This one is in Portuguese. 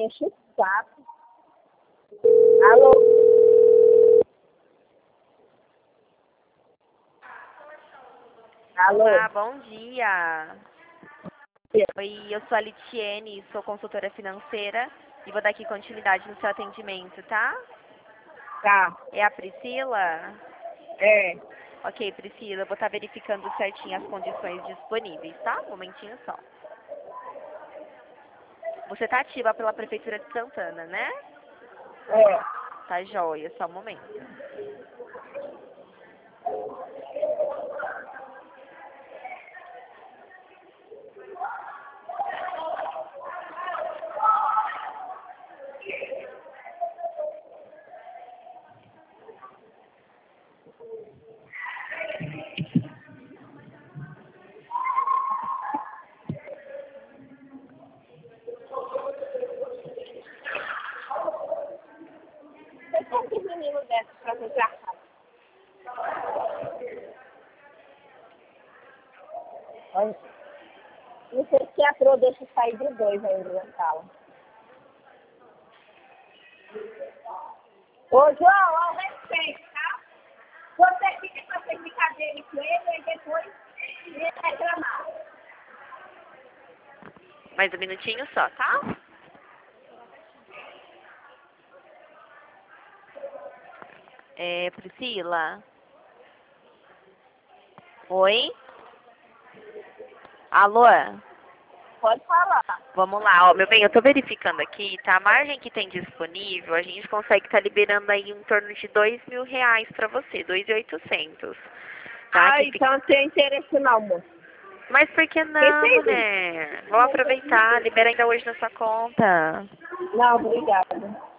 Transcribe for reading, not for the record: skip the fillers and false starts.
enche o saco. Alô? Alô? Olá, bom dia. Oi, eu sou a Litiene, sou consultora financeira e vou dar aqui continuidade no seu atendimento, tá? Tá. É a Priscila? É. Ok, Priscila, eu vou estar verificando certinho as condições disponíveis, tá? Um momentinho só. Você está ativa pela Prefeitura de Santana, né? É. Tá joia, só um momento. Você tem que menino dessa pra vir pra cá. Olha, não sei se a Pro deixa eu sair de dois ainda na sala. Ô, João, ao respeito, tá? Você fica fazendo brincadeira com ele e depois ele vai reclamar. Mais um minutinho só, tá? Priscila? Oi? Alô? Pode falar. Vamos lá, ó, meu bem, eu tô verificando aqui, tá? A margem que tem disponível, a gente consegue estar liberando aí em torno de R$ 2.000 pra você, 2.800, tá? Ah, Que fica... então não tem interesse não, moço. Mas por que não, mulher? Vamos aproveitar, libera ainda hoje na sua conta. Não, obrigada.